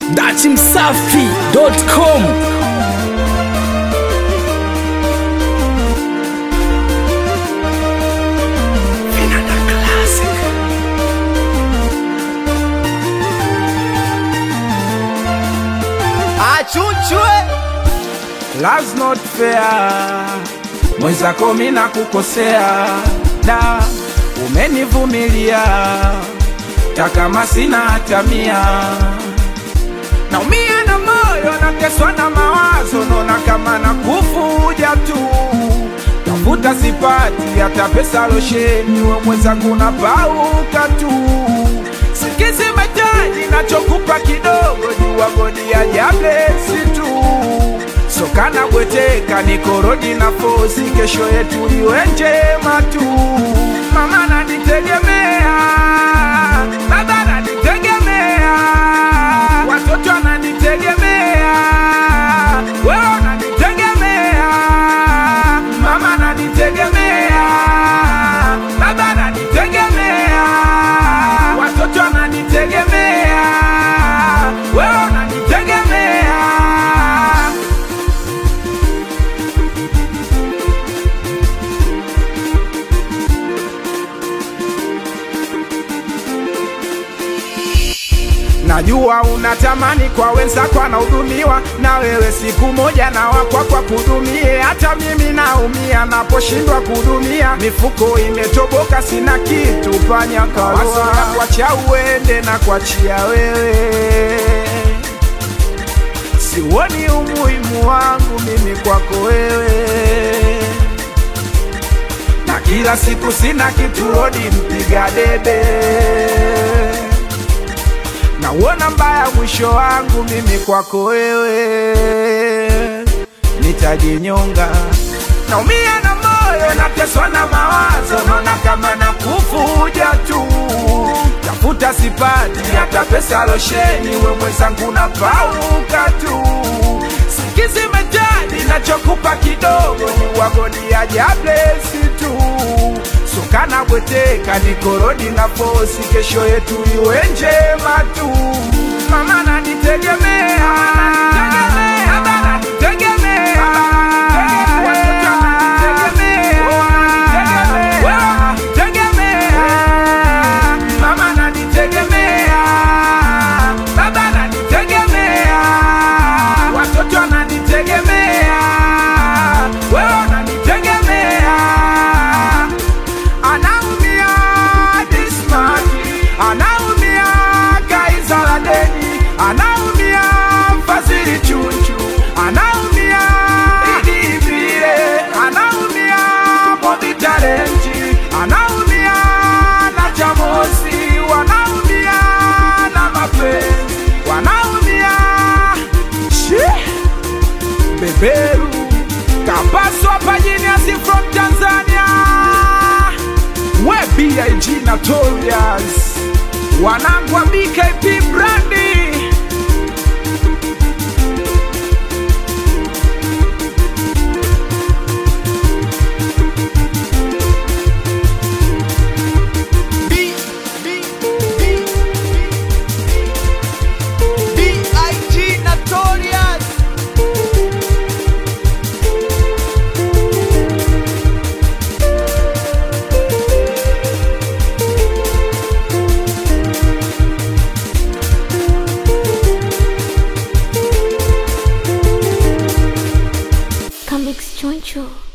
dachimsafi.com. Love's not fair, mwenzako mimi nakukosea, da umenivumilia takama sina hata mia. Naumia na moyo, nateswa na mawazo, naona kama nakufuja tu. Tafuta sipati hata pesa losheni, we mwenzangu napauka tu. Sikizi metaji nachokupa kidogo, jua godi ya jablesi tu. Sokana bweteka nikorodi na fosi, kesho yetu iwe njema tu. Mama nanitegemea, baba nanitegemea, watoto nanitegemea, wewe nanitegemea. Mama nanitegemea, baba nanitegemea, watoto nanitegemea, wewe nanitegemea. Najua unatamani kwa wenzako anahudumiwa, na wewe siku moja na wakwa kwa kudumie. Hata mimi naumia naposhindwa kudumia, mifuko imetoboka sina kitu panya kawaso na kuachia uende na kuachia wewe. Sioni umuhimu wangu mimi kwako wewe, na kila siku sina kitu rodi mpiga debe. Na uona mbaya mwisho wangu mimi kwako wewe, nitajinyonga. Naumia na moyo, nateswa na mawazo, naona kama nakufuja tu. Tafuta sipati hata pesa losheni, we mwenzangu napauka tu. Sikizi metaji nachokupa kidogo, jua godi ya jablesi tu. Sokana bweteka nikorodi na fosi, kesho yetu iwe njema tu. Mama nanitegemea, baba nanitegemea, watoto nanitegemea, wewe nanitegemea. Mama nanitegemea, baba nanitegemea, watoto nanitegemea, wewe nanitegemea. Anaumia Dismati, anaumia Kaisala Deni, anaumia Fazili Chunchu, anaumia Idi Vile, anaumia Mobi Talenti, anaumia na Jamosi, wanaumia na mapenzi, wanaumia Beberu Kabaswa Pajiniasi from Tanzania. We B.I.G. Notorious, wanangu wa BKP Brandi. B.I.G. Notorious. Comics Choncho.